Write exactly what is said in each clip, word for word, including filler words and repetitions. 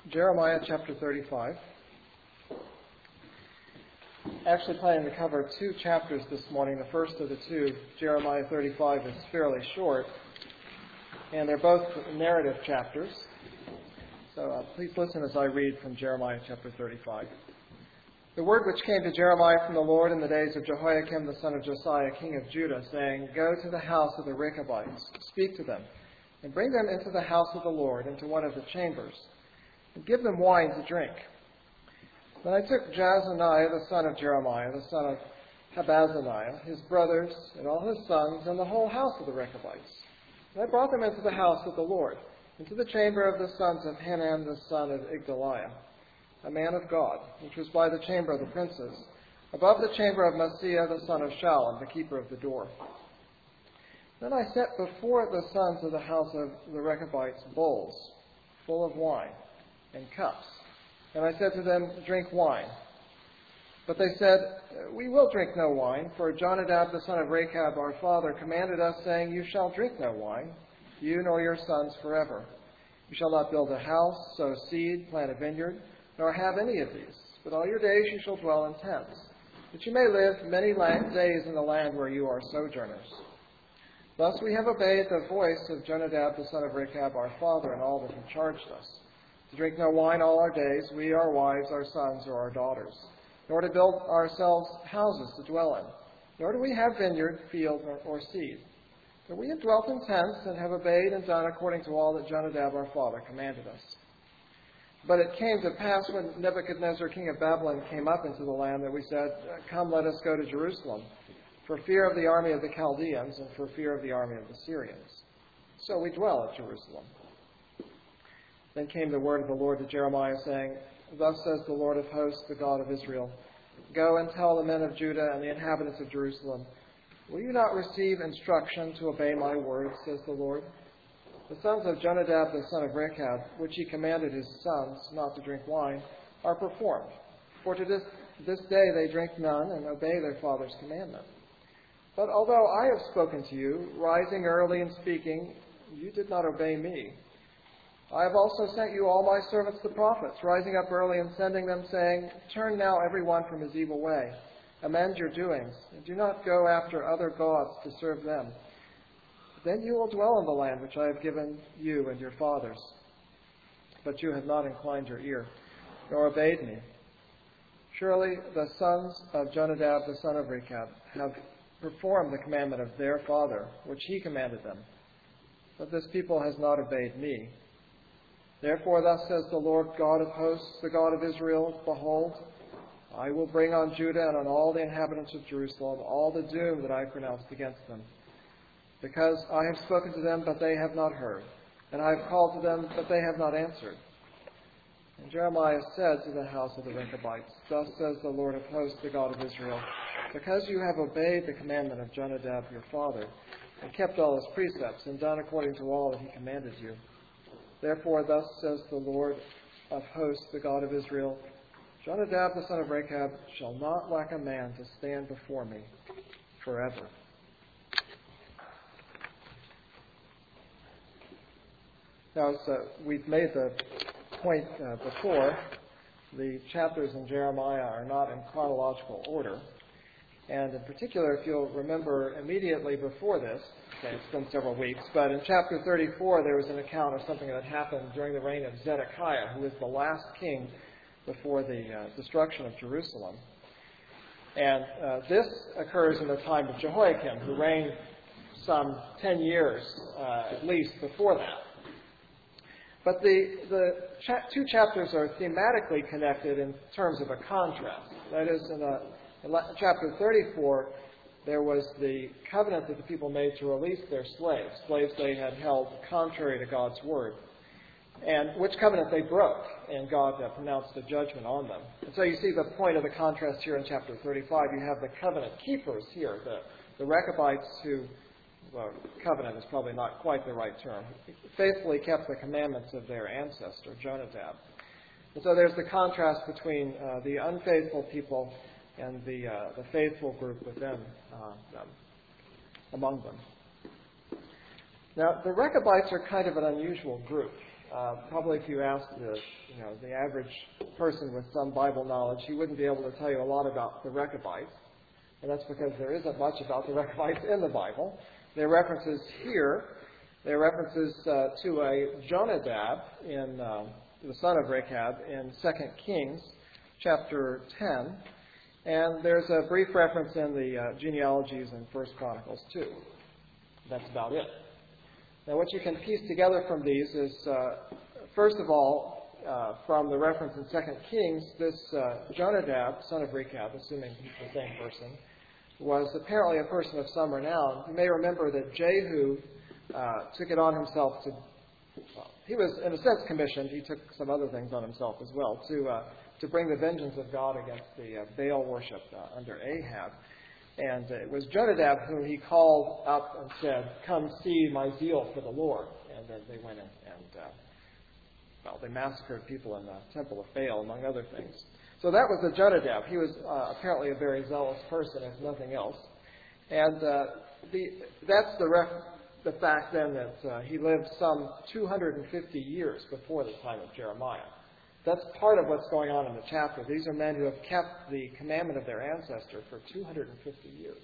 Jeremiah chapter thirty-five. Actually planning to cover two chapters this morning. The first of the two, Jeremiah thirty-five, is fairly short, and they're both narrative chapters. So uh, please listen as I read from Jeremiah chapter thirty-five. The word which came to Jeremiah from the Lord in the days of Jehoiakim the son of Josiah, king of Judah, saying, Go to the house of the Rechabites, speak to them, and bring them into the house of the Lord, into one of the chambers, and give them wine to drink. Then I took Jazaniah the son of Jeremiah, the son of Habazaniah, his brothers, and all his sons, and the whole house of the Rechabites. And I brought them into the house of the Lord, into the chamber of the sons of Hanan the son of Igdaliah, a man of God, which was by the chamber of the princes, above the chamber of Maaseiah the son of Shallum, the keeper of the door. Then I set before the sons of the house of the Rechabites bowls full of wine and cups. And I said to them, Drink wine. But they said, We will drink no wine, for Jonadab the son of Rechab our father commanded us, saying, You shall drink no wine, you nor your sons forever. You shall not build a house, sow seed, plant a vineyard, nor have any of these. But all your days you shall dwell in tents, that you may live many days in the land where you are sojourners. Thus we have obeyed the voice of Jonadab the son of Rechab our father in all that he charged us, to drink no wine all our days, we, our wives, our sons, or our daughters, nor to build ourselves houses to dwell in, nor do we have vineyard, field, or, or seed. But we have dwelt in tents and have obeyed and done according to all that Jonadab our father commanded us. But it came to pass when Nebuchadnezzar king of Babylon came up into the land that we said, Come, let us go to Jerusalem, for fear of the army of the Chaldeans and for fear of the army of the Syrians. So we dwell at Jerusalem. Then came the word of the Lord to Jeremiah, saying, Thus says the Lord of hosts, the God of Israel, Go and tell the men of Judah and the inhabitants of Jerusalem, Will you not receive instruction to obey my word, says the Lord? The sons of Jonadab the son of Rechab, which he commanded his sons not to drink wine, are performed. For to this, this day they drink none and obey their father's commandment. But although I have spoken to you, rising early and speaking, you did not obey me. I have also sent you all my servants the prophets, rising up early and sending them, saying, Turn now every one from his evil way, amend your doings, and do not go after other gods to serve them. Then you will dwell in the land which I have given you and your fathers. But you have not inclined your ear, nor obeyed me. Surely the sons of Jonadab the son of Rechab have performed the commandment of their father, which he commanded them. But this people has not obeyed me. Therefore thus says the Lord God of hosts, the God of Israel, Behold, I will bring on Judah and on all the inhabitants of Jerusalem all the doom that I pronounced against them. Because I have spoken to them, but they have not heard, and I have called to them, but they have not answered. And Jeremiah said to the house of the Rechabites, Thus says the Lord of hosts, the God of Israel, Because you have obeyed the commandment of Jonadab your father, and kept all his precepts, and done according to all that he commanded you. Therefore thus says the Lord of hosts, the God of Israel, Jonadab the son of Rechab shall not lack a man to stand before me forever. Now, so we've made the point uh, before, the chapters in Jeremiah are not in chronological order. And in particular, if you'll remember immediately before this, okay, it's been several weeks, but in chapter thirty-four there was an account of something that happened during the reign of Zedekiah, who was the last king before the uh, destruction of Jerusalem. And uh, this occurs in the time of Jehoiakim, who reigned some ten years uh, at least before that. But the, the cha- two chapters are thematically connected in terms of a contrast. That is, in, a, in chapter thirty-four, there was the covenant that the people made to release their slaves, slaves they had held contrary to God's word, and which covenant they broke, and God uh, pronounced a judgment on them. And so you see the point of the contrast here in chapter thirty-five. You have the covenant keepers here, the, the Rechabites who, well, covenant is probably not quite the right term, faithfully kept the commandments of their ancestor, Jonadab. And so there's the contrast between uh, the unfaithful people and the uh, the faithful group within uh, them, among them. Now, the Rechabites are kind of an unusual group. Uh, probably if you asked the, you know, the average person with some Bible knowledge, he wouldn't be able to tell you a lot about the Rechabites. And that's because there isn't much about the Rechabites in the Bible. There are references here. There are references uh, to a Jonadab, in, uh, the son of Rechab, in Second Kings chapter ten. And there's a brief reference in the uh, genealogies in First Chronicles too. That's about it. Now, what you can piece together from these is, uh, first of all, uh, from the reference in Second Kings, this uh, Jonadab, son of Rechab, assuming he's the same person, was apparently a person of some renown. You may remember that Jehu uh, took it on himself to, well, he was, in a sense, commissioned. He took some other things on himself as well, to uh, to bring the vengeance of God against the uh, Baal worship uh, under Ahab. And uh, it was Jonadab whom he called up and said, "Come see my zeal for the Lord." And then they went in and, uh, well, they massacred people in the temple of Baal, among other things. So that was the Jonadab. He was uh, apparently a very zealous person, if nothing else. And uh, the, that's the, ref, the fact then that uh, he lived some two hundred fifty years before the time of Jeremiah. That's part of what's going on in the chapter. These are men who have kept the commandment of their ancestor for two hundred fifty years,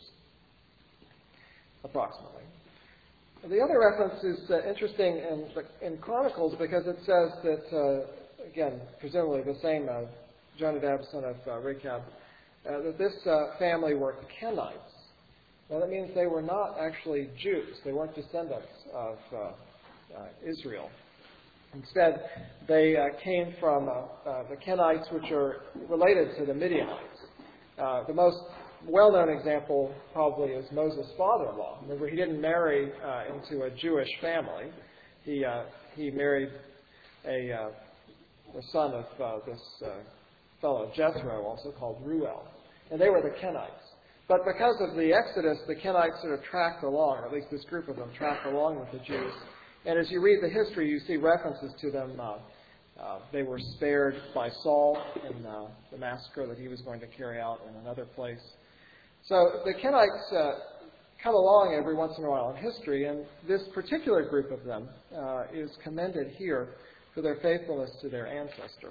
approximately. The other reference is uh, interesting in, in Chronicles because it says that, uh, again, presumably the same uh, Jonadab, son of uh, Rechab, uh, that this uh, family were Kenites. Now that means they were not actually Jews. They weren't descendants of uh, uh, Israel. Instead, they uh, came from uh, uh, the Kenites, which are related to the Midianites. Uh, the most well-known example probably is Moses' father-in-law. Remember, he didn't marry uh, into a Jewish family. He uh, he married a uh, the son of uh, this uh, fellow Jethro, also called Ruel, and they were the Kenites. But because of the Exodus, the Kenites sort of tracked along, or at least this group of them tracked along with the Jews. And as you read the history, you see references to them. Uh, uh, they were spared by Saul in uh, the massacre that he was going to carry out in another place. So the Kenites uh, come along every once in a while in history, and this particular group of them uh, is commended here for their faithfulness to their ancestor.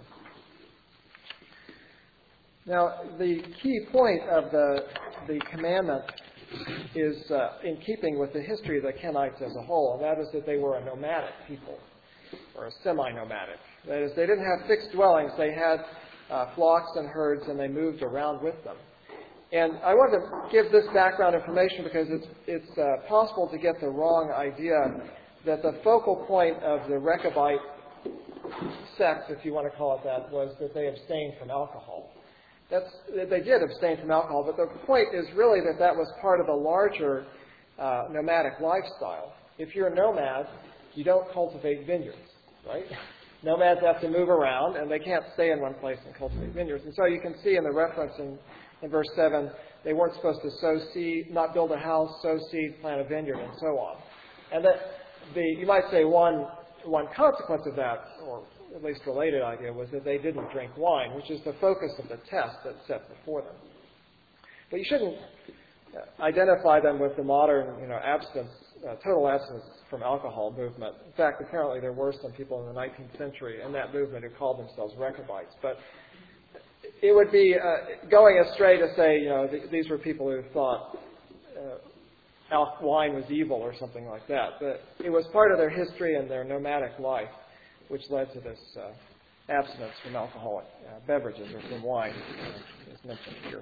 Now, the key point of the, the commandment is uh, in keeping with the history of the Kenites as a whole, and that is that they were a nomadic people, or a semi-nomadic. That is, they didn't have fixed dwellings. They had uh, flocks and herds, and they moved around with them. And I want to give this background information because it's, it's uh, possible to get the wrong idea that the focal point of the Rechabite sect, if you want to call it that, was that they abstained from alcohol. That's, they did abstain from alcohol, but the point is really that that was part of a larger uh, nomadic lifestyle. If you're a nomad, you don't cultivate vineyards, right? Nomads have to move around, and they can't stay in one place and cultivate vineyards. And so you can see in the reference in, in verse seven, they weren't supposed to sow seed, not build a house, sow seed, plant a vineyard, and so on. And that the, you might say one, one consequence of that, or at least related idea, was that they didn't drink wine, which is the focus of the test that's set before them. But you shouldn't identify them with the modern, you know, abstinence, uh, total abstinence from alcohol movement. In fact, apparently there were some people in the nineteenth century in that movement who called themselves Rechabites. But it would be uh, going astray to say, you know, th- these were people who thought uh, al- wine was evil or something like that. But it was part of their history and their nomadic life, which led to this uh, abstinence from alcoholic uh, beverages or from wine, uh, as mentioned here.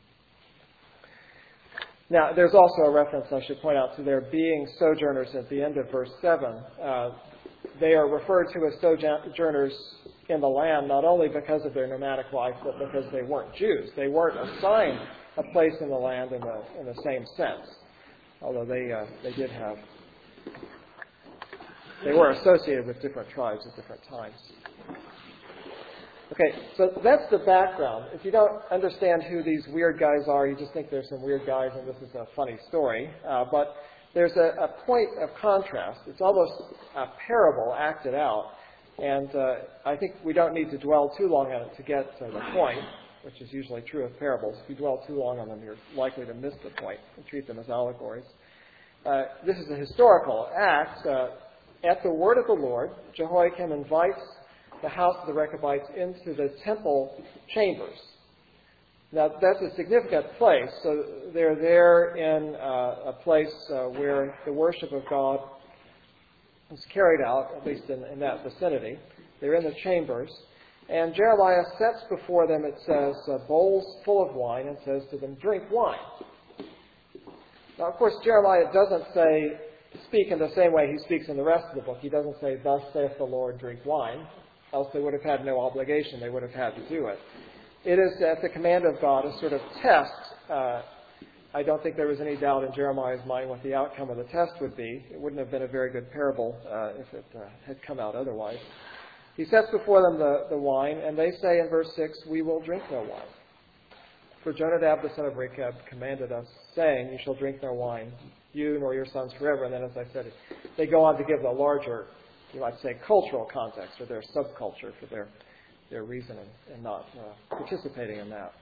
Now, there's also a reference, I should point out, to their being sojourners at the end of verse seven. Uh, they are referred to as sojourners in the land not only because of their nomadic life, but because they weren't Jews. They weren't assigned a place in the land in the, in the same sense, although they uh, they did have They were associated with different tribes at different times. Okay, so that's the background. If you don't understand who these weird guys are, you just think there's some weird guys and this is a funny story. Uh, but there's a, a point of contrast. It's almost a parable acted out. And uh, I think we don't need to dwell too long on it to get to the point, which is usually true of parables. If you dwell too long on them, you're likely to miss the point and treat them as allegories. Uh, this is a historical act. Uh, At the word of the Lord, Jehoiakim invites the house of the Rechabites into the temple chambers. Now, that's a significant place. So they're there in uh, a place uh, where the worship of God is carried out, at least in, in that vicinity. They're in the chambers. And Jeremiah sets before them, it says, uh, bowls full of wine, and says to them, drink wine. Now, of course, Jeremiah doesn't say, speak in the same way he speaks in the rest of the book. He doesn't say, thus saith the Lord, drink wine. Else they would have had no obligation. They would have had to do it. It is at the command of God a sort of test. Uh, I don't think there was any doubt in Jeremiah's mind what the outcome of the test would be. It wouldn't have been a very good parable uh, if it uh, had come out otherwise. He sets before them the, the wine, and they say in verse six, we will drink no wine. For Jonadab the son of Rechab commanded us, saying, you shall drink no wine, you nor your sons forever. And then, as I said, they go on to give the larger, you might say, cultural context, or their subculture for their their reason in, in not uh, participating in that.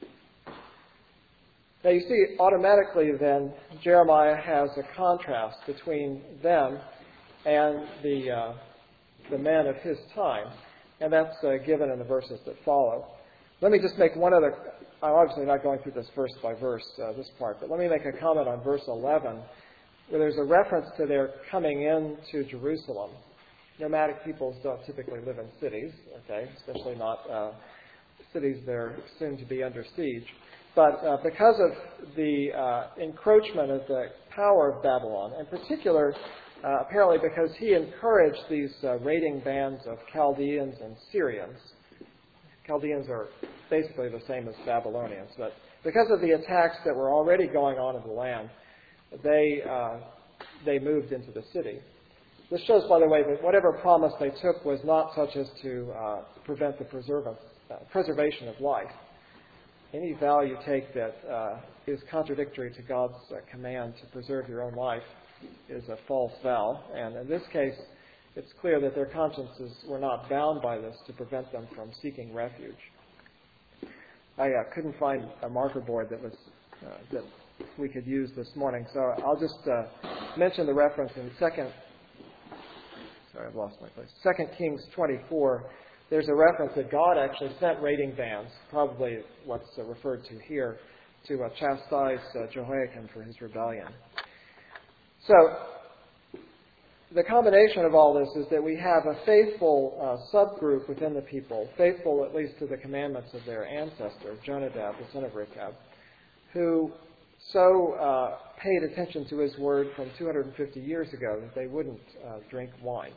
Now you see, automatically then, Jeremiah has a contrast between them and the uh, the men of his time, and that's uh, given in the verses that follow. Let me just make one other, I'm obviously not going through this verse by verse, uh, this part, but let me make a comment on verse eleven, where there's a reference to their coming into Jerusalem. Nomadic peoples don't typically live in cities, okay, especially not uh, cities that are soon to be under siege. But uh, because of the uh, encroachment of the power of Babylon, in particular, uh, apparently because he encouraged these uh, raiding bands of Chaldeans and Syrians. Chaldeans are basically the same as Babylonians, but because of the attacks that were already going on in the land, they uh, they moved into the city. This shows, by the way, that whatever promise they took was not such as to uh, prevent the preserv- uh, preservation of life. Any vow you take that uh, is contradictory to God's uh, command to preserve your own life is a false vow. And in this case, it's clear that their consciences were not bound by this to prevent them from seeking refuge. I uh, couldn't find a marker board that was uh, that we could use this morning, so I'll just uh, mention the reference in Second. Sorry, I've lost my place. Second Kings twenty-four. There's a reference that God actually sent raiding bands, probably what's uh, referred to here, to uh, chastise uh, Jehoiakim for his rebellion. So, the combination of all this is that we have a faithful uh, subgroup within the people, faithful at least to the commandments of their ancestor, Jonadab, the son of Rechab, who so uh, paid attention to his word from two hundred fifty years ago that they wouldn't uh, drink wine.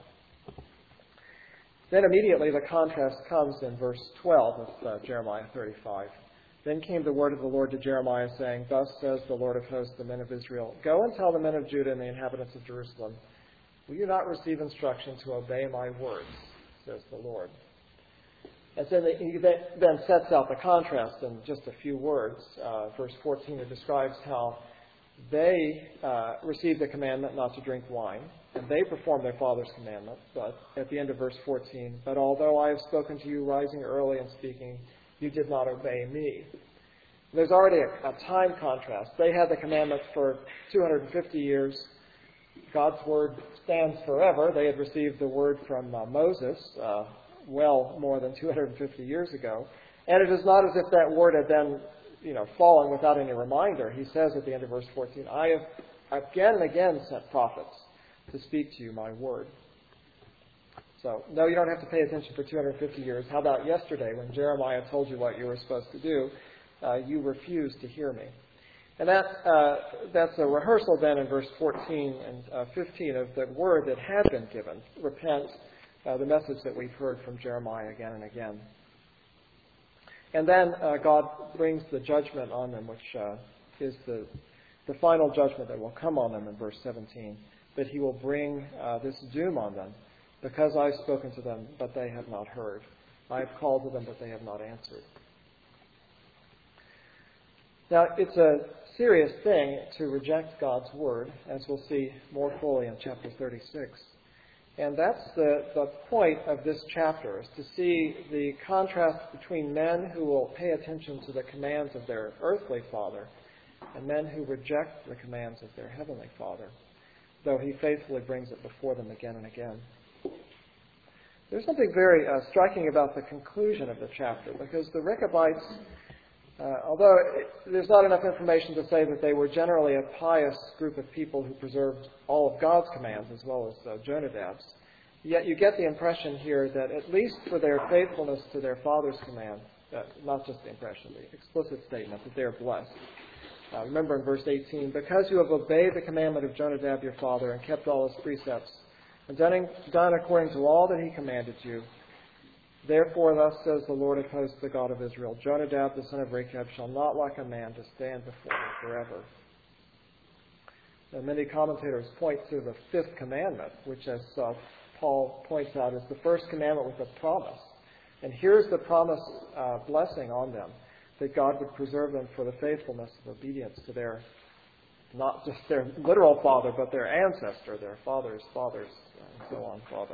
Then immediately the contrast comes in verse twelve of uh, Jeremiah thirty-five. Then came the word of the Lord to Jeremiah, saying, thus says the Lord of hosts, the men of Israel, go and tell the men of Judah and the inhabitants of Jerusalem, will you not receive instruction to obey my words, says the Lord. And so he then sets out the contrast in just a few words. Uh, verse fourteen, it describes how they uh, received the commandment not to drink wine, and they performed their father's commandment. But at the end of verse fourteen, but although I have spoken to you rising early and speaking, you did not obey me. There's already a, a time contrast. They had the commandment for two hundred fifty years. God's word stands forever. They had received the word from uh, Moses uh, well more than two hundred fifty years ago. And it is not as if that word had then, you know, fallen without any reminder. He says at the end of verse fourteen, I have again and again sent prophets to speak to you my word. So, no, you don't have to pay attention for two hundred fifty years. How about yesterday when Jeremiah told you what you were supposed to do? Uh, you refused to hear me. And that uh, that's a rehearsal then in verse fourteen and uh, fifteen of the word that had been given. Repent, uh, the message that we've heard from Jeremiah again and again. And then uh, God brings the judgment on them, which uh, is the, the final judgment that will come on them in verse seventeen. That he will bring uh, this doom on them, because I have spoken to them, but they have not heard. I have called to them, but they have not answered. Now, it's a serious thing to reject God's word, as we'll see more fully in chapter thirty-six. And that's the, the point of this chapter, is to see the contrast between men who will pay attention to the commands of their earthly father and men who reject the commands of their heavenly Father. though he faithfully brings it before them again and again. There's something very uh, striking about the conclusion of the chapter, because the Rechabites, uh, although it, there's not enough information to say that they were generally a pious group of people who preserved all of God's commands as well as uh, Jonadab's, yet you get the impression here that at least for their faithfulness to their father's command, uh, not just the impression, the explicit statement that they are blessed. Uh, remember in verse eighteen, because you have obeyed the commandment of Jonadab your father and kept all his precepts, and done, done according to all that he commanded you, therefore thus says the Lord of hosts, the God of Israel, Jonadab the son of Rechab shall not lack a man to stand before me forever. Now, many commentators point to the fifth commandment, which as uh, Paul points out is the first commandment with a promise. And here's the promise uh, blessing on them, that God would preserve them for the faithfulness of obedience to their, not just their literal father, but their ancestor, their father's father's, and so on, father.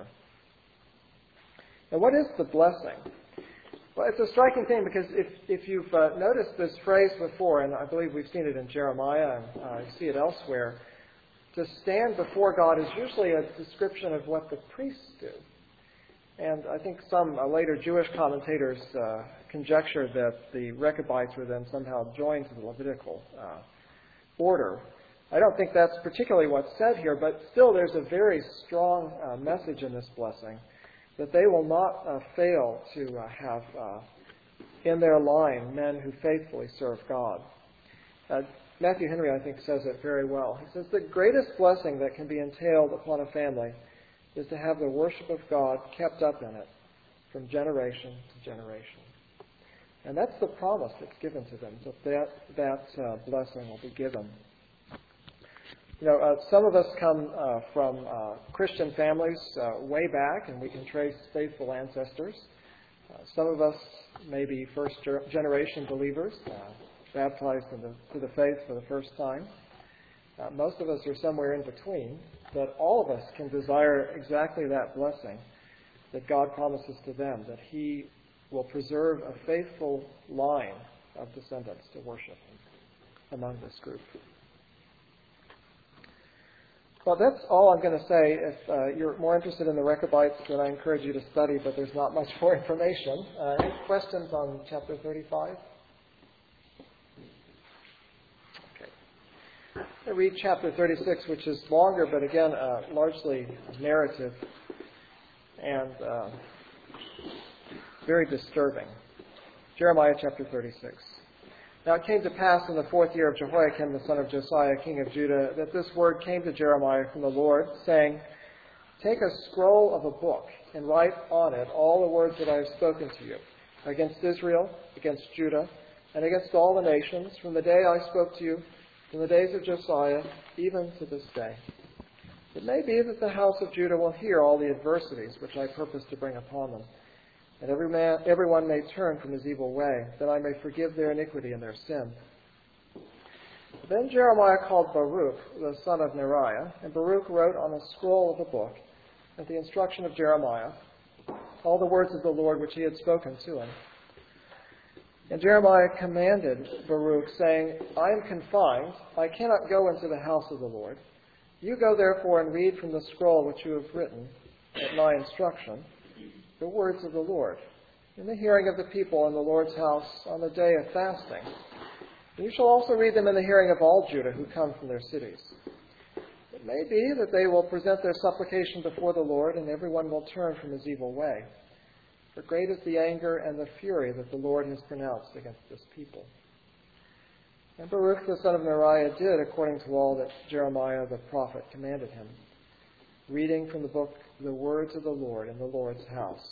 And what is the blessing? Well, it's a striking thing because if, if you've uh, noticed this phrase before, and I believe we've seen it in Jeremiah, and uh, you see it elsewhere, to stand before God is usually a description of what the priests do. And I think some uh, later Jewish commentators uh, conjecture that the Rechabites were then somehow joined to the Levitical uh, order. I don't think that's particularly what's said here, but still there's a very strong uh, message in this blessing that they will not uh, fail to uh, have uh, in their line men who faithfully serve God. Uh, Matthew Henry, I think, says it very well. He says, the greatest blessing that can be entailed upon a family is to have the worship of God kept up in it from generation to generation. And that's the promise that's given to them, that that, that uh, blessing will be given. You know, uh, some of us come uh, from uh, Christian families uh, way back, and we can trace faithful ancestors. Uh, some of us may be first-generation believers, uh, baptized into to the faith for the first time. Uh, most of us are somewhere in between, but all of us can desire exactly that blessing that God promises to them, that He will preserve a faithful line of descendants to worship Him among this group. Well, that's all I'm going to say. If uh, you're more interested in the Rechabites, then I encourage you to study, but there's not much more information. Uh, any questions on chapter thirty-five? Okay. I read chapter thirty-six, which is longer, but again, uh, largely narrative and uh, very disturbing. Jeremiah chapter thirty-six. Now it came to pass in the fourth year of Jehoiakim, the son of Josiah, king of Judah, that this word came to Jeremiah from the Lord, saying, take a scroll of a book and write on it all the words that I have spoken to you against Israel, against Judah, and against all the nations, from the day I spoke to you, from the days of Josiah, even to this day. It may be that the house of Judah will hear all the adversities which I purpose to bring upon them, and every man, everyone may turn from his evil way, that I may forgive their iniquity and their sin. Then Jeremiah called Baruch, the son of Neriah, and Baruch wrote on a scroll of a book, at the instruction of Jeremiah, all the words of the Lord which he had spoken to him. And Jeremiah commanded Baruch, saying, I am confined, I cannot go into the house of the Lord. You go therefore and read from the scroll which you have written, at my instruction, the words of the Lord, in the hearing of the people in the Lord's house on the day of fasting. And you shall also read them in the hearing of all Judah who come from their cities. It may be that they will present their supplication before the Lord, and everyone will turn from his evil way. For great is the anger and the fury that the Lord has pronounced against this people. And Baruch the son of Neriah did according to all that Jeremiah the prophet commanded him, reading from the book the words of the Lord in the Lord's house.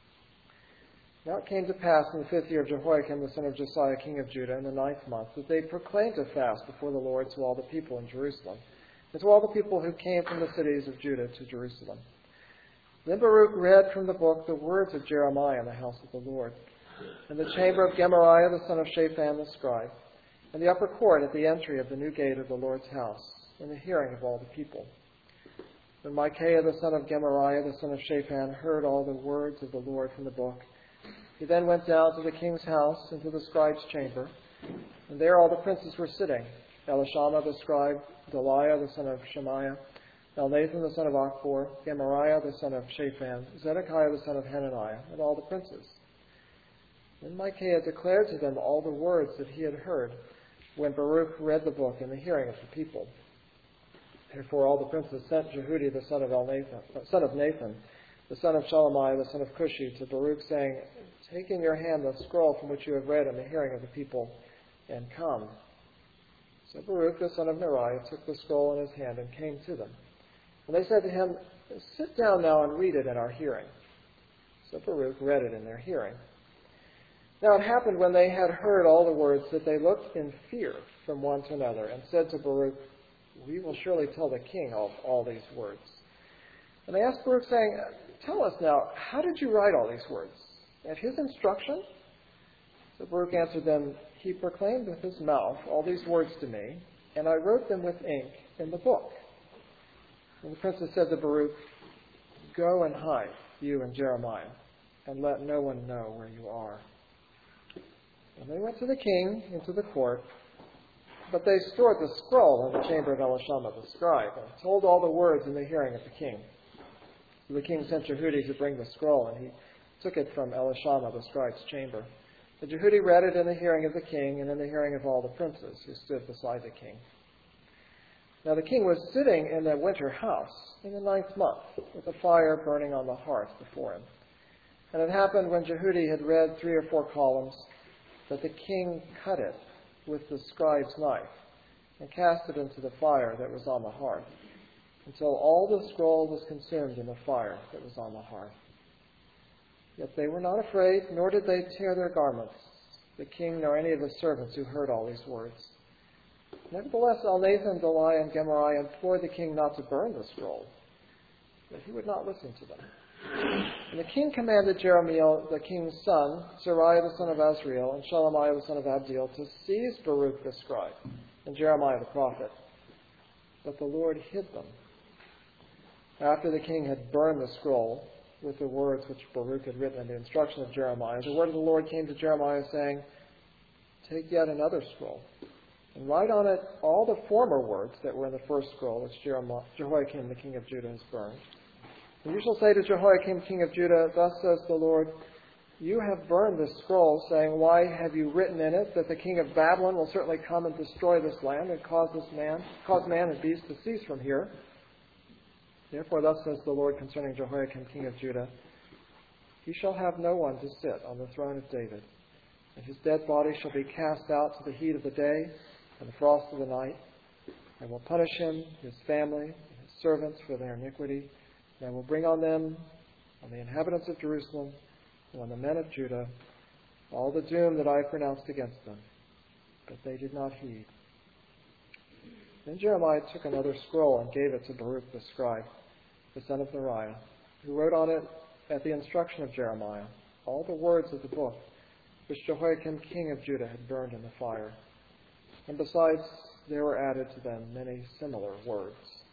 Now it came to pass in the fifth year of Jehoiakim, the son of Josiah, king of Judah, in the ninth month, that they proclaimed a fast before the Lord to all the people in Jerusalem, and to all the people who came from the cities of Judah to Jerusalem. Then Baruch read from the book the words of Jeremiah in the house of the Lord, in the chamber of Gemariah, the son of Shaphan the scribe, in the upper court at the entry of the new gate of the Lord's house, in the hearing of all the people. When Micaiah the son of Gemariah, the son of Shaphan, heard all the words of the Lord from the book, he then went down to the king's house, into the scribe's chamber, and there all the princes were sitting, Elishama the scribe, Delaiah the son of Shemaiah, Elnathan the son of Achbor, Gemariah the son of Shaphan, Zedekiah the son of Hananiah, and all the princes. Then Micaiah declared to them all the words that he had heard when Baruch read the book in the hearing of the people. Therefore all the princes sent Jehudi the son of Elnathan, son of Nathan, the son of Shelemiah, the son of Cushi, to Baruch, saying, "Take in your hand the scroll from which you have read in the hearing of the people, and come." So Baruch the son of Neriah took the scroll in his hand and came to them. And they said to him, "Sit down now and read it in our hearing." So Baruch read it in their hearing. Now it happened when they had heard all the words that they looked in fear from one to another and said to Baruch, "We will surely tell the king all, all these words." And they asked Baruch, saying, "Tell us now, how did you write all these words? At his instruction?" So Baruch answered them, "He proclaimed with his mouth all these words to me, and I wrote them with ink in the book." And the princes said to Baruch, "Go and hide, you and Jeremiah, and let no one know where you are." And they went to the king into the court, but they stored the scroll in the chamber of Elishama the scribe, and told all the words in the hearing of the king. So the king sent Jehudi to bring the scroll, and he took it from Elishama the scribe's chamber. And Jehudi read it in the hearing of the king and in the hearing of all the princes who stood beside the king. Now the king was sitting in the winter house in the ninth month, with a fire burning on the hearth before him. And it happened when Jehudi had read three or four columns that the king cut it with the scribe's knife and cast it into the fire that was on the hearth, until all the scroll was consumed in the fire that was on the hearth. Yet they were not afraid, nor did they tear their garments, the king nor any of the servants who heard all these words. Nevertheless, Elnathan, Delaiah, and Gemariah implored the king not to burn the scroll, but he would not listen to them. And the king commanded Jeremiel, the king's son, Seraiah the son of Azriel, and Shelemiah the son of Abdiel, to seize Baruch the scribe and Jeremiah the prophet. But the Lord hid them. After the king had burned the scroll with the words which Baruch had written in the instruction of Jeremiah, the word of the Lord came to Jeremiah, saying, "Take yet another scroll, and write on it all the former words that were in the first scroll, which Jehoiakim the king of Judah has burned. And you shall say to Jehoiakim king of Judah, Thus says the Lord, you have burned this scroll, saying, Why have you written in it that the king of Babylon will certainly come and destroy this land and cause this man, cause man and beast to cease from here? Therefore thus says the Lord concerning Jehoiakim king of Judah, He shall have no one to sit on the throne of David, and his dead body shall be cast out to the heat of the day and the frost of the night. I will punish him, his family, and his servants for their iniquity, and I will bring on them, on the inhabitants of Jerusalem, and on the men of Judah, all the doom that I pronounced against them. But they did not heed. Then Jeremiah took another scroll and gave it to Baruch the scribe, the son of Neriah, who wrote on it, at the instruction of Jeremiah, all the words of the book which Jehoiakim king of Judah had burned in the fire. And besides, there were added to them many similar words.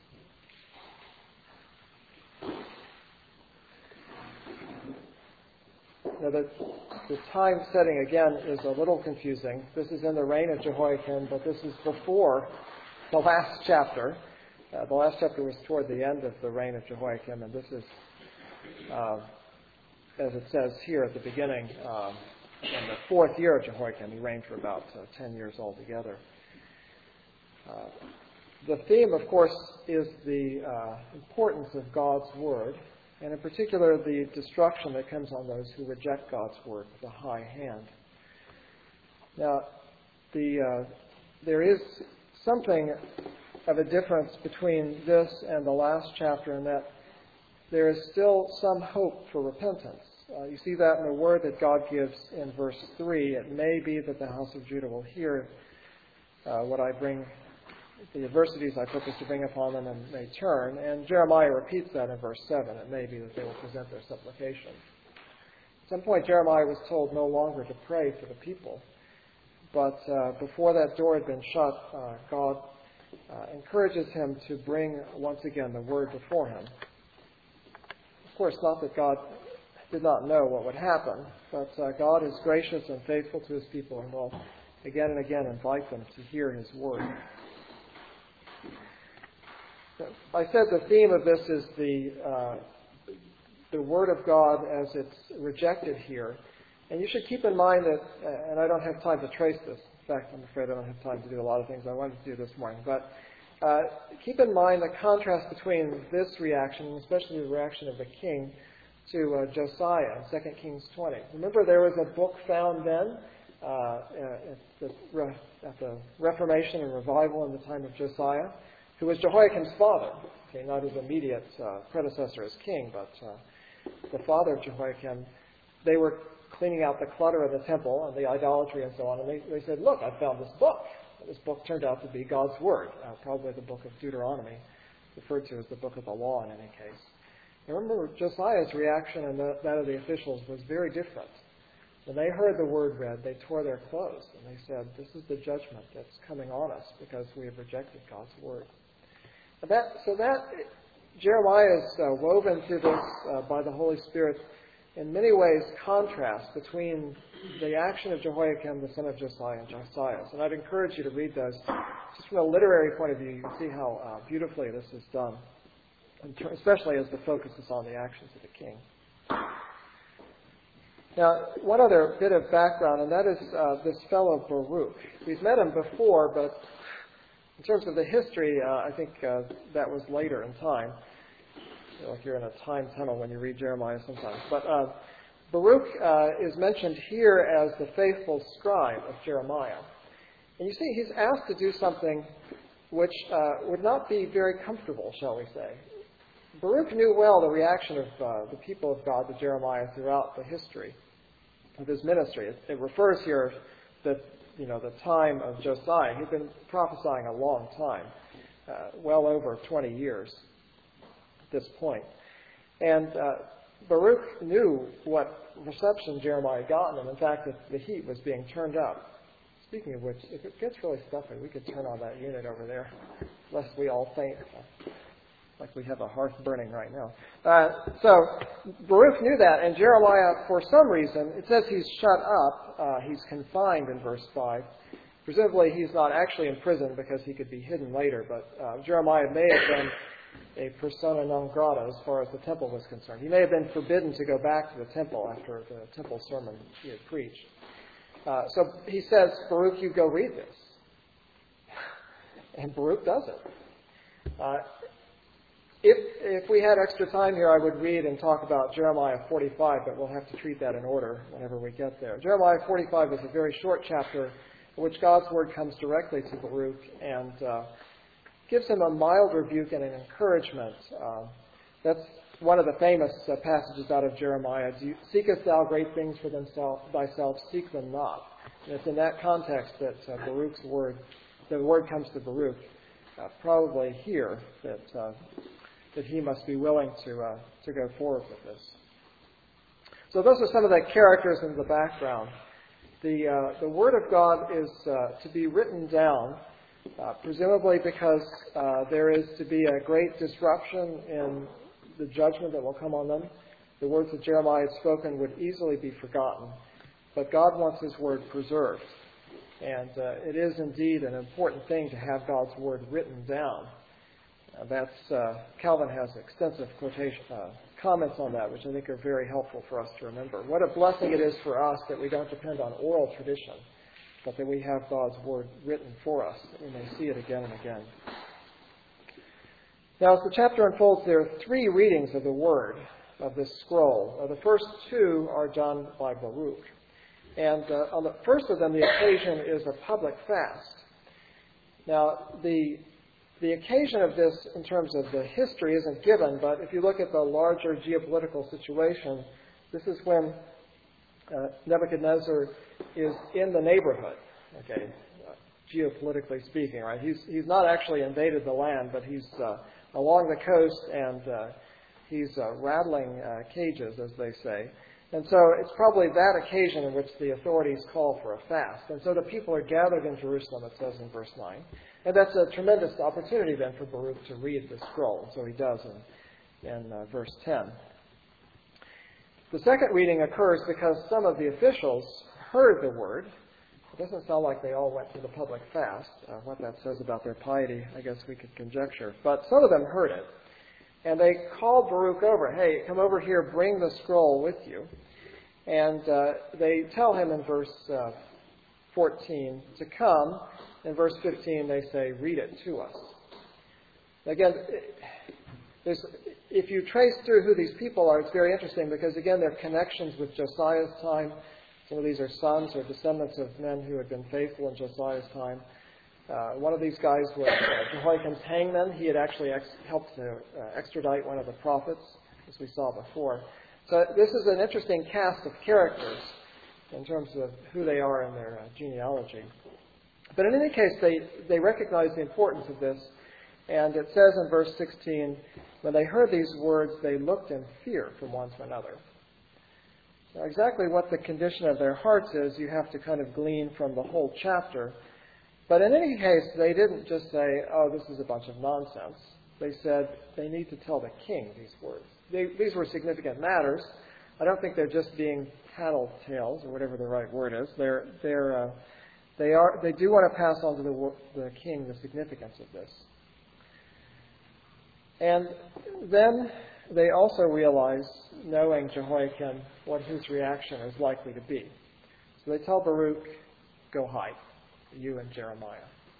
Now, the, the time setting, again, is a little confusing. This is in the reign of Jehoiakim, but this is before the last chapter. Uh, the last chapter was toward the end of the reign of Jehoiakim, and this is, uh, as it says here at the beginning, uh, in the fourth year of Jehoiakim. He reigned for about uh, ten years altogether. Uh, the theme, of course, is the uh, importance of God's Word, and in particular the destruction that comes on those who reject God's Word with a high hand. Now, the, uh, there is something of a difference between this and the last chapter in that there is still some hope for repentance. Uh, you see that in the word that God gives in verse three. It may be that the house of Judah will hear uh, what I bring, the adversities I purpose to bring upon them, and may turn. And Jeremiah repeats that in verse seven. It may be that they will present their supplication. At some point, Jeremiah was told no longer to pray for the people. But uh, before that door had been shut, uh, God uh, encourages him to bring once again the word before him. Of course, not that God did not know what would happen, but uh, God is gracious and faithful to his people and will again and again invite them to hear his word. I said the theme of this is the uh, the Word of God as it's rejected here. And you should keep in mind that, uh, and I don't have time to trace this. In fact, I'm afraid I don't have time to do a lot of things I wanted to do this morning. But uh, keep in mind the contrast between this reaction, and especially the reaction of the king, to uh, Josiah in Second Kings twenty. Remember, there was a book found then uh, at, the, at the Reformation and revival in the time of Josiah, who was Jehoiakim's father. Okay, not his immediate uh, predecessor as king, but uh, the father of Jehoiakim. They were cleaning out the clutter of the temple and the idolatry and so on, and they, they said, look, I found this book. This book turned out to be God's Word, uh, probably the book of Deuteronomy, referred to as the book of the law in any case. And remember, Josiah's reaction and the, that of the officials was very different. When they heard the Word read, they tore their clothes, and they said, this is the judgment that's coming on us because we have rejected God's Word. And that, so that, Jeremiah is uh, woven through this uh, by the Holy Spirit in many ways contrast between the action of Jehoiakim, the son of Josiah, and Josiah's. And I'd encourage you to read those. Just from a literary point of view, you can see how uh, beautifully this is done, especially as the focus is on the actions of the king. Now, one other bit of background, and that is uh, this fellow Baruch. We've met him before, but in terms of the history, uh, I think uh, that was later in time. Like you're in a time tunnel when you read Jeremiah sometimes. But uh, Baruch uh, is mentioned here as the faithful scribe of Jeremiah. And you see, he's asked to do something which uh, would not be very comfortable, shall we say. Baruch knew well the reaction of uh, the people of God to Jeremiah throughout the history of his ministry. It, it refers here that, you know, the time of Josiah. He'd been prophesying a long time, uh, well over twenty years. This point. And uh, Baruch knew what reception Jeremiah had gotten, and in fact, the, the heat was being turned up. Speaking of which, if it gets really stuffy, we could turn on that unit over there, lest we all faint, like we have a hearth burning right now. Uh, so Baruch knew that, and Jeremiah, for some reason, it says he's shut up. Uh, he's confined in verse five. Presumably, he's not actually in prison because he could be hidden later, but uh, Jeremiah may have been a persona non grata as far as the temple was concerned. He may have been forbidden to go back to the temple after the temple sermon he had preached. Uh, so he says, Baruch, you go read this. And Baruch does it. Uh, if, if we had extra time here, I would read and talk about Jeremiah forty-five, but we'll have to treat that in order whenever we get there. Jeremiah forty-five is a very short chapter in which God's word comes directly to Baruch and uh, gives him a mild rebuke and an encouragement. Uh, that's one of the famous uh, passages out of Jeremiah. Do you, Seekest thou great things for themself, thyself, seek them not. And it's in that context that uh, Baruch's word, the word comes to Baruch, uh, probably here, that uh, that he must be willing to uh, to go forward with this. So those are some of the characters in the background. The uh, the word of God is uh, to be written down. Uh, presumably because uh, there is to be a great disruption in the judgment that will come on them. The words that Jeremiah had spoken would easily be forgotten, but God wants his word preserved. And uh, it is indeed an important thing to have God's word written down. Uh, that's uh, Calvin has extensive quotation, uh, comments on that, which I think are very helpful for us to remember. What a blessing it is for us that we don't depend on oral tradition, but that we have God's word written for us, that we may see it again and again. Now, as the chapter unfolds, there are three readings of the word of this scroll. Uh, the first two are done by Baruch. And uh, on the first of them, the occasion is a public fast. Now, the, the occasion of this, in terms of the history, isn't given, but if you look at the larger geopolitical situation, this is when uh, Nebuchadnezzar is in the neighborhood, okay, uh, geopolitically speaking, right? He's he's not actually invaded the land, but he's uh, along the coast, and uh, he's uh, rattling uh, cages, as they say. And so it's probably that occasion in which the authorities call for a fast. And so the people are gathered in Jerusalem, it says in verse nine. And that's a tremendous opportunity then for Baruch to read the scroll. So he does in, in uh, verse ten. The second reading occurs because some of the officials heard the word, It doesn't sound like they all went to the public fast. Uh, what that says about their piety, I guess we could conjecture. But some of them heard it. And they called Baruch over. Hey, come over here, bring the scroll with you. And uh, they tell him in verse uh, fourteen to come. In verse fifteen, they say, read it to us. Again, there's, if you trace through who these people are, it's very interesting because, again, their connections with Josiah's time. Some of these are sons or descendants of men who had been faithful in Josiah's time. Uh, one of these guys was uh, Jehoiakim's hangman. He had actually ex- helped to uh, extradite one of the prophets, as we saw before. So this is an interesting cast of characters in terms of who they are in their uh, genealogy. But in any case, they, they recognize the importance of this. And it says in verse sixteen, when they heard these words, they looked in fear from one to another. Now, exactly what the condition of their hearts is, you have to kind of glean from the whole chapter. But in any case, they didn't just say, oh, this is a bunch of nonsense. They said they need to tell the king these words. They, these were significant matters. I don't think they're just being tattletales, or whatever the right word is. They're, they're, uh, they, are, they do want to pass on to the, the king the significance of this. And then they also realize, knowing Jehoiakim, what his reaction is likely to be. So they tell Baruch, go hide, you and Jeremiah.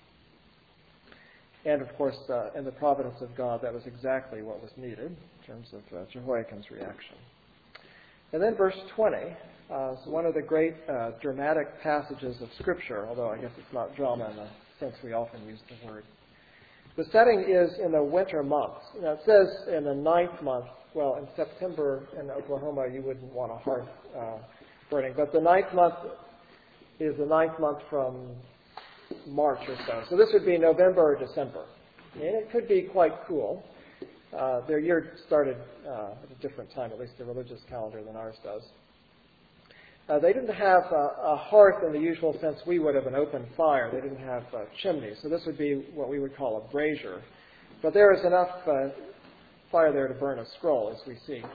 And of course, uh, in the providence of God, that was exactly what was needed in terms of uh, Jehoiakim's reaction. And then verse twenty uh, is one of the great uh, dramatic passages of Scripture, although I guess it's not drama in the sense we often use the word. The setting is in the winter months. Now, it says in the ninth month. Well, in September in Oklahoma, you wouldn't want a hearth uh, burning. But the ninth month is the ninth month from March or so. So this would be November or December. And it could be quite cool. Uh, their year started uh, at a different time, at least the religious calendar, than ours does. Uh, they didn't have a, a hearth in the usual sense we would of an open fire. They didn't have uh, chimneys. So this would be what we would call a brazier. But there is enough uh, fire there to burn a scroll, as we see.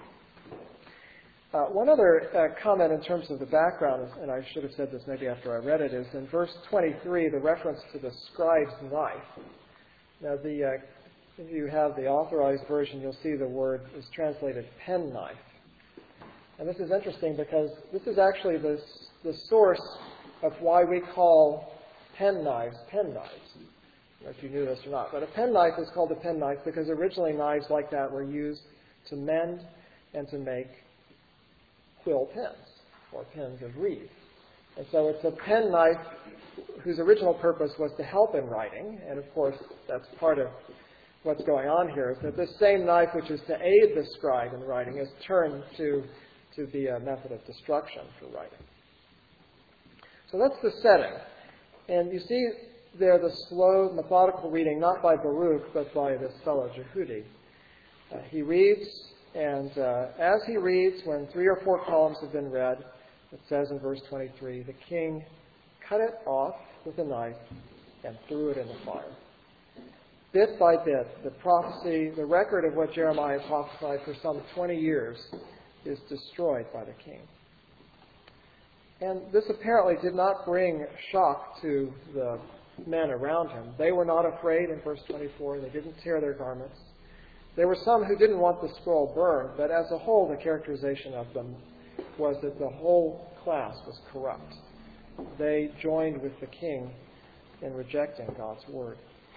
Uh, one other uh, comment in terms of the background, and I should have said this maybe after I read it, is in verse twenty-three, the reference to the scribe's knife. Now, the, uh, if you have the authorized version, you'll see the word is translated penknife. And this is interesting because this is actually the, the source of why we call pen knives pen knives. I don't know if you knew this or not. But a penknife is called a penknife because originally knives like that were used to mend and to make quill pens or pens of reed. And so it's a penknife whose original purpose was to help in writing. And of course, that's part of what's going on here, is that this same knife, which is to aid the scribe in writing, is turned to, to be a method of destruction for writing. So that's the setting. And you see there the slow, methodical reading, not by Baruch, but by this fellow Jehudi. Uh, he reads, and uh, as he reads, when three or four columns have been read, it says in verse twenty-three, the king cut it off with a knife and threw it in the fire. Bit by bit, the prophecy, the record of what Jeremiah prophesied for some twenty years is destroyed by the king. And this apparently did not bring shock to the men around him. They were not afraid in verse twenty-four. They didn't tear their garments. There were some who didn't want the scroll burned, but as a whole, the characterization of them was that the whole class was corrupt. They joined with the king in rejecting God's word.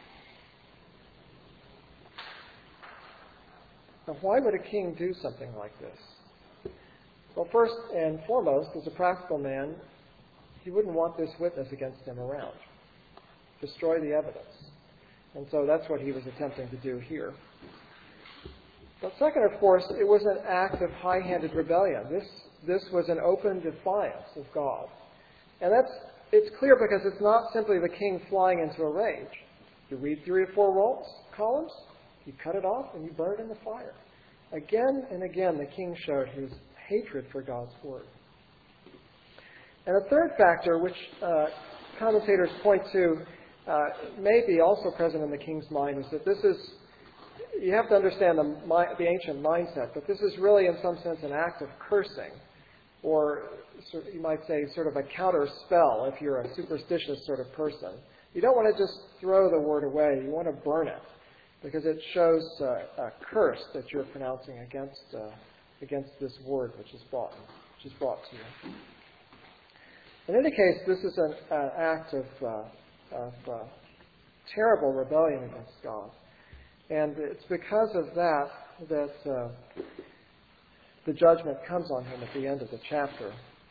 Now, why would a king do something like this? Well, first and foremost, as a practical man, he wouldn't want this witness against him around. Destroy the evidence. And so that's what he was attempting to do here. But second, of course, it was an act of high-handed rebellion. This, this was an open defiance of God. And that's it's clear because it's not simply the king flying into a rage. You read three or four rolls, columns, you cut it off, and you burn it in the fire. Again and again, the king showed his hatred for God's word. And a third factor, which uh, commentators point to, uh, may be also present in the king's mind, is that this is, you have to understand the, the ancient mindset, but this is really in some sense an act of cursing. or sort of, you might say sort of a counter spell if you're a superstitious sort of person. You don't want to just throw the word away. You want to burn it because it shows uh, a curse that you're pronouncing against uh, against this word which is brought which is brought to you. In any case, this is an uh, act of, uh, of uh, terrible rebellion against God. And it's because of that that uh, the judgment comes on him at the end of the chapter.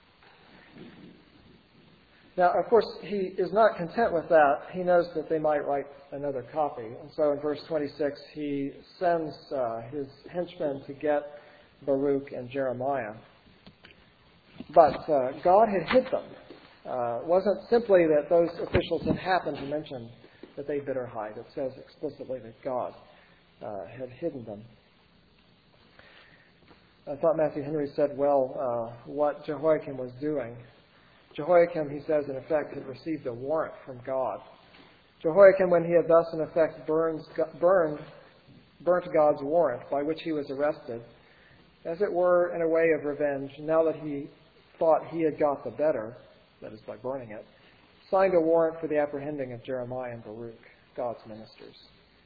Now, of course, he is not content with that. He knows that they might write another copy. And so in verse twenty-six, he sends uh, his henchmen to get Baruch and Jeremiah. But uh, God had hid them. Uh, it wasn't simply that those officials had happened to mention that they bid or hide. It says explicitly that God uh, had hidden them. I thought Matthew Henry said well uh, what Jehoiakim was doing. Jehoiakim, he says, in effect, had received a warrant from God. Jehoiakim, when he had thus, in effect, burns, burned, burnt God's warrant by which he was arrested, as it were, in a way of revenge, now that he thought he had got the better, that is, by burning it, signed a warrant for the apprehending of Jeremiah and Baruch, God's ministers.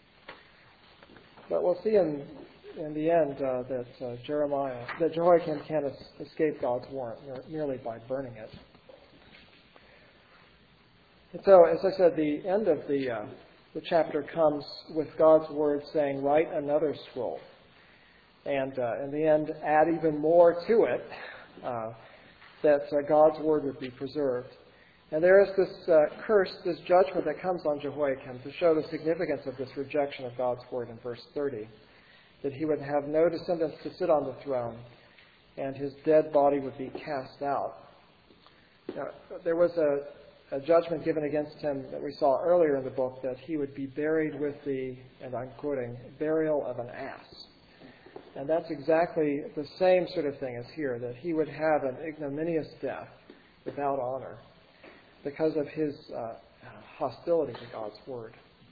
But we'll see in, in the end uh, that uh, Jeremiah, that Jehoiakim can't es- escape God's warrant merely by burning it. And so, as I said, the end of the uh, the chapter comes with God's word saying, "Write another scroll," and uh, in the end, add even more to it, uh, that uh, God's word would be preserved. And there is this uh, curse, this judgment that comes on Jehoiakim to show the significance of this rejection of God's word in verse thirty, that he would have no descendants to sit on the throne, and his dead body would be cast out. Now, there was a A judgment given against him that we saw earlier in the book, that he would be buried with the, and I'm quoting, burial of an ass. And that's exactly the same sort of thing as here, that he would have an ignominious death without honor because of his uh, hostility to God's word.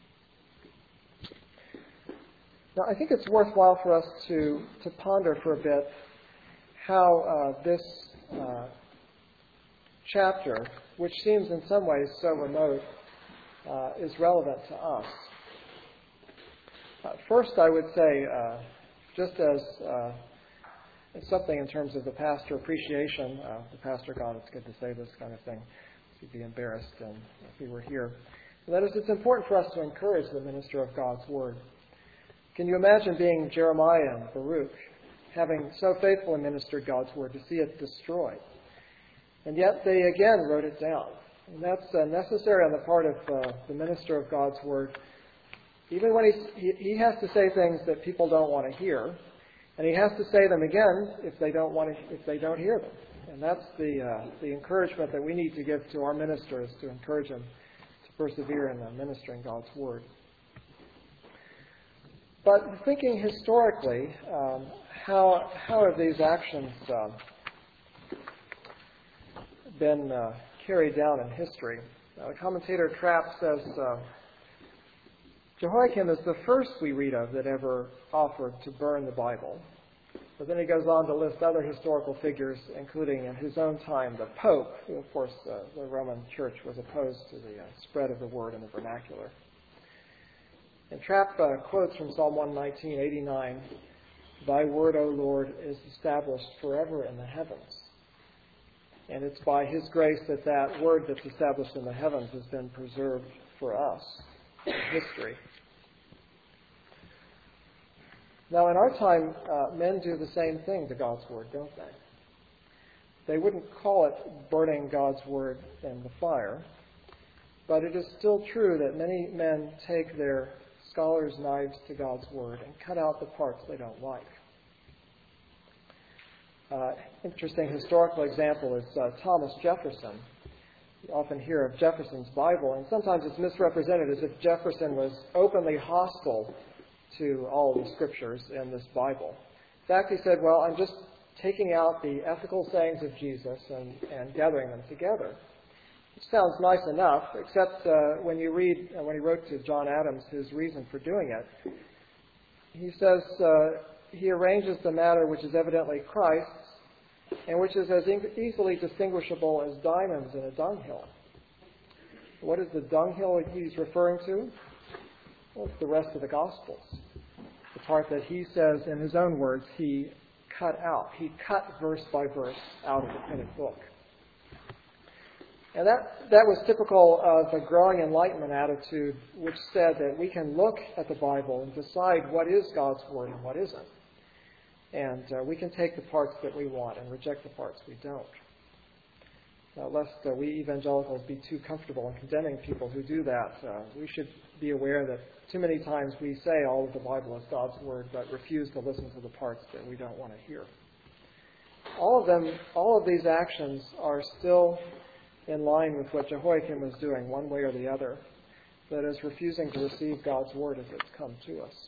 Now, I think it's worthwhile for us to, to ponder for a bit how uh, this uh, chapter, which seems in some ways so remote, uh, is relevant to us. Uh, first, I would say, uh, just as uh, something in terms of the pastor appreciation, uh, the pastor, God, it's good to say this kind of thing. He'd be embarrassed um, if he were here. That is, it's important for us to encourage the minister of God's word. Can you imagine being Jeremiah and Baruch, having so faithfully ministered God's word, to see it destroyed? And yet they again wrote it down. And that's uh, necessary on the part of uh, the minister of God's word. Even when he's, he, he has to say things that people don't want to hear, and he has to say them again if they don't want to, if they don't hear them. And that's the uh, the encouragement that we need to give to our ministers, to encourage them to persevere in uh, ministering God's word. But thinking historically, um, how how have these actions Um, been uh, carried down in history? Uh, the commentator Trapp says uh, Jehoiakim is the first we read of that ever offered to burn the Bible. But then he goes on to list other historical figures, including in his own time the Pope, who of course uh, the Roman Church was opposed to the uh, spread of the word in the vernacular. And Trapp uh, quotes from Psalm one nineteen, eighty-nine, "Thy word, O Lord, is established forever in the heavens." And it's by His grace that that word that's established in the heavens has been preserved for us in history. Now, in our time, uh, men do the same thing to God's word, don't they? They wouldn't call it burning God's word in the fire, but it is still true that many men take their scholars' knives to God's word and cut out the parts they don't like. Uh, interesting historical example is uh, Thomas Jefferson. You often hear of Jefferson's Bible, and sometimes it's misrepresented as if Jefferson was openly hostile to all the scriptures in this Bible. In fact, he said, well, I'm just taking out the ethical sayings of Jesus and, and gathering them together. It sounds nice enough, except uh, when you read, uh, when he wrote to John Adams his reason for doing it, he says, uh, he arranges the matter which is evidently Christ's, and which is as easily distinguishable as diamonds in a dunghill. What is the dunghill he's referring to? Well, it's the rest of the Gospels. The part that he says, in his own words, he cut out. He cut verse by verse out of the printed book. And that, that was typical of a growing Enlightenment attitude, which said that we can look at the Bible and decide what is God's Word and what isn't. And uh, we can take the parts that we want and reject the parts we don't. Uh, lest uh, we evangelicals be too comfortable in condemning people who do that, uh, we should be aware that too many times we say all of the Bible is God's Word, but refuse to listen to the parts that we don't want to hear. All of them, all of these actions are still in line with what Jehoiakim was doing, one way or the other, that is, refusing to receive God's Word as it's come to us.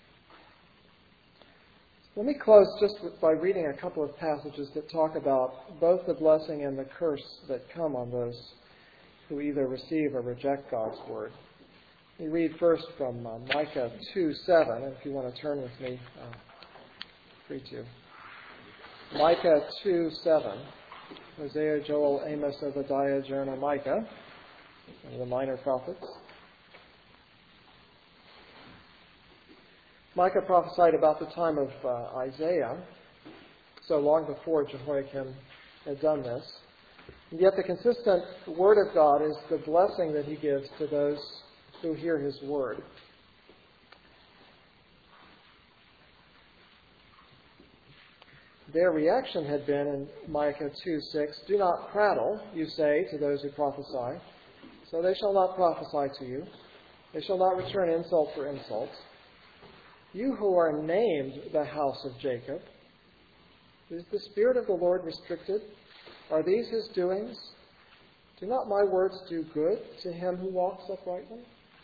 Let me close just by reading a couple of passages that talk about both the blessing and the curse that come on those who either receive or reject God's Word. We read first from uh, Micah two seven, and if you want to turn with me, uh, free to. Micah two seven. Hosea, Joel, Amos, Obadiah, Jonah, Micah, and the minor prophets. Micah prophesied about the time of uh, Isaiah, so long before Jehoiakim had done this. And yet the consistent word of God is the blessing that he gives to those who hear his word. Their reaction had been in Micah two six, "Do not prattle, you say, to those who prophesy. So they shall not prophesy to you. They shall not return insult for insult. You who are named the house of Jacob, is the Spirit of the Lord restricted? Are these his doings? Do not my words do good to him who walks uprightly?"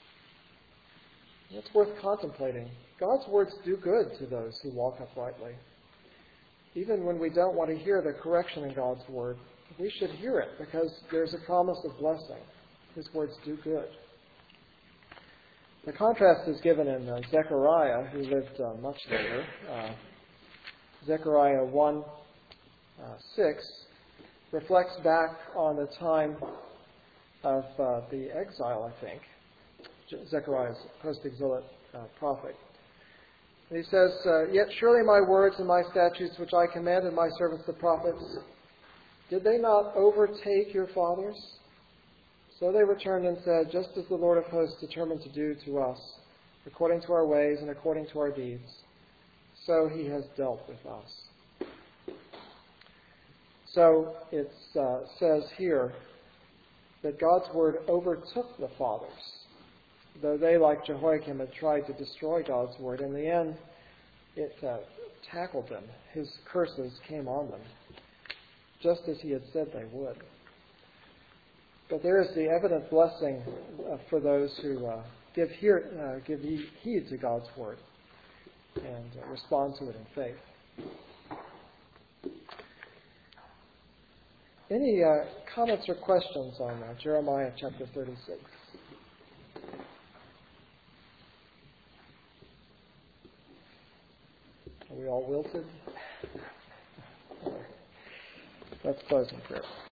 It's worth contemplating. God's words do good to those who walk uprightly. Even when we don't want to hear the correction in God's Word, we should hear it because there's a promise of blessing. His words do good. The contrast is given in uh, Zechariah, who lived uh, much later. Uh, Zechariah one six reflects back on the time of uh, the exile, I think. Zechariah's post-exilic uh, prophet. And he says, uh, "Yet surely my words and my statutes which I commanded my servants the prophets, did they not overtake your fathers? So they returned and said, just as the Lord of hosts determined to do to us, according to our ways and according to our deeds, so he has dealt with us." So it uh, says here that God's word overtook the fathers. Though they, like Jehoiakim, had tried to destroy God's word, in the end, it uh, tackled them. His curses came on them, just as he had said they would. But there is the evident blessing uh, for those who uh, give, hear, uh, give heed to God's word and uh, respond to it in faith. Any uh, comments or questions on uh, Jeremiah chapter thirty-six? Are we all wilted? Let's close in prayer.